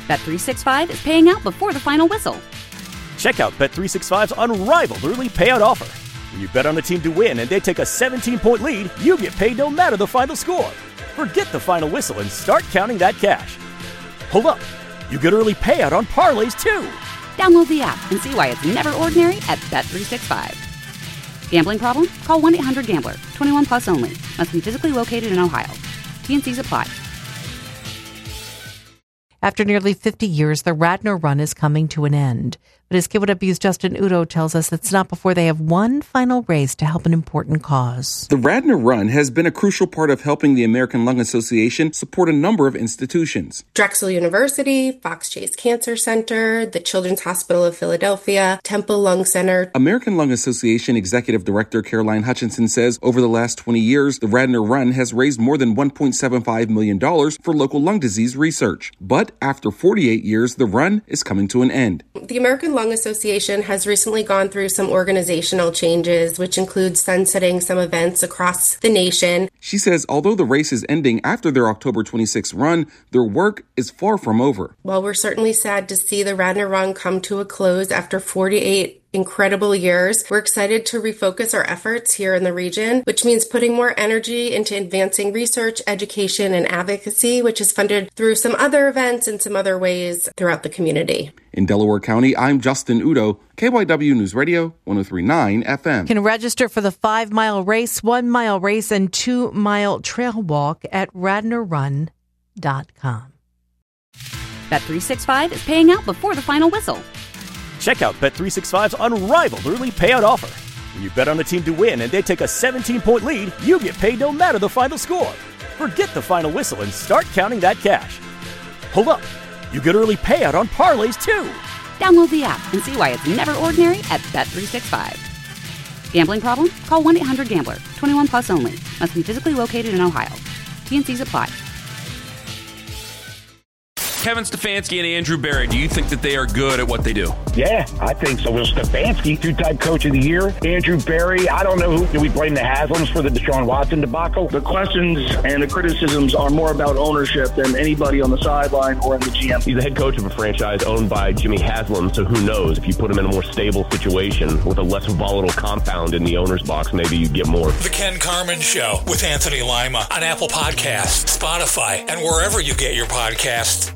Bet365 is paying out before the final whistle. Check out Bet365's unrivaled early payout offer. When you bet on a team to win and they take a 17-point lead, you get paid no matter the final score. Forget the final whistle and start counting that cash. Hold up. You get early payout on parlays, too. Download the app and see why it's never ordinary at Bet365. Gambling problem? Call 1-800-GAMBLER. 21 plus only. Must be physically located in Ohio. T&Cs apply. After nearly 50 years, the Radnor Run is coming to an end. But as KYW's Justin Udo tells us, it's not before they have one final race to help an important cause. The Radnor Run has been a crucial part of helping the American Lung Association support a number of institutions. Drexel University, Fox Chase Cancer Center, the Children's Hospital of Philadelphia, Temple Lung Center. American Lung Association Executive Director Caroline Hutchinson says over the last 20 years, the Radnor Run has raised more than $1.75 million for local lung disease research. But after 48 years, the run is coming to an end. The American Lung Association has recently gone through some organizational changes, which include sunsetting some events across the nation. She says although the race is ending after their October 26th run, their work is far from over. While we're certainly sad to see the Radnor Run come to a close after 48 incredible years, we're excited to refocus our efforts here in the region, which means putting more energy into advancing research, education, and advocacy, which is funded through some other events and some other ways throughout the community. In Delaware County, I'm Justin Udo, KYW News Radio 103.9 FM. You can register for the 5-mile race, 1-mile race, and 2-mile trail walk at radnorrun.com. Bet365 is paying out before the final whistle. Check out Bet365's unrivaled early payout offer. When you bet on a team to win and they take a 17-point lead, you get paid no matter the final score. Forget the final whistle and start counting that cash. Hold up. You get early payout on parlays, too. Download the app and see why it's never ordinary at Bet365. Gambling problem? Call 1-800-GAMBLER. 21 plus only. Must be physically located in Ohio. T&Cs apply. Kevin Stefanski and Andrew Berry, do you think that they are good at what they do? Yeah, I think so. Will Stefanski, two-time coach of the year. Andrew Berry, I don't know who. Do we blame the Haslams for the Deshaun Watson debacle? The questions and the criticisms are more about ownership than anybody on the sideline or in the GM. He's the head coach of a franchise owned by Jimmy Haslam, so who knows? If you put him in a more stable situation with a less volatile compound in the owner's box, maybe you get more. The Ken Carman Show with Anthony Lima on Apple Podcasts, Spotify, and wherever you get your podcasts.